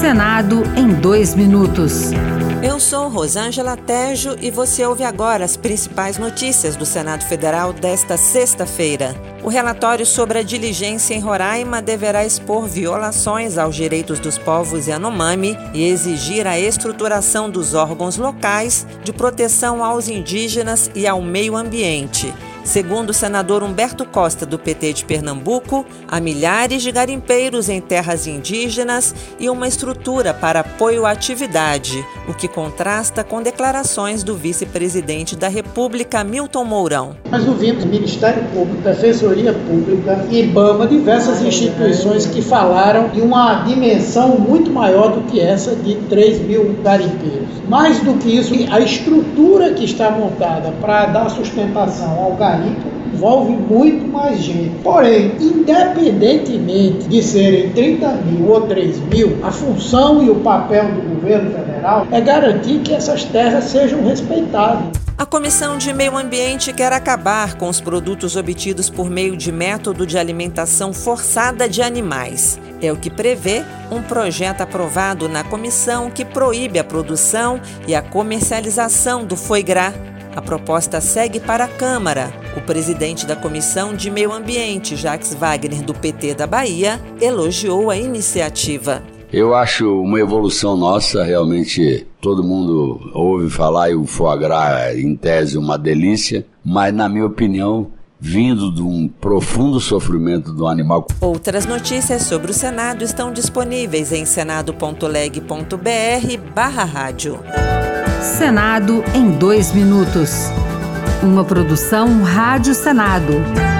Senado em 2 minutos. Eu sou Rosângela Tejo e você ouve agora as principais notícias do Senado Federal desta sexta-feira. O relatório sobre a diligência em Roraima deverá expor violações aos direitos dos povos Yanomami e exigir a estruturação dos órgãos locais de proteção aos indígenas e ao meio ambiente. Segundo o senador Humberto Costa, do PT de Pernambuco, há milhares de garimpeiros em terras indígenas e uma estrutura para apoio à atividade, o que contrasta com declarações do vice-presidente da República, Milton Mourão. Nós ouvimos Ministério Público, Defensoria Pública, IBAMA, diversas instituições que falaram de uma dimensão muito maior do que essa de 3 mil garimpeiros. Mais do que isso, a estrutura que está montada para dar sustentação ao garimpo envolve muito mais gente. Porém, independentemente de serem 30 mil ou 3 mil, a função e o papel do governo federal é garantir que essas terras sejam respeitadas. A Comissão de Meio Ambiente quer acabar com os produtos obtidos por meio de método de alimentação forçada de animais. É o que prevê um projeto aprovado na comissão que proíbe a produção e a comercialização do foie gras. A proposta segue para a Câmara. O presidente da Comissão de Meio Ambiente, Jacques Wagner, do PT da Bahia, elogiou a iniciativa. Eu acho uma evolução nossa, realmente todo mundo ouve falar e o foie gras, em tese, uma delícia, mas na minha opinião, vindo de um profundo sofrimento do animal. Outras notícias sobre o Senado estão disponíveis em senado.leg.br/rádio. Senado em 2 minutos. Uma produção Rádio Senado.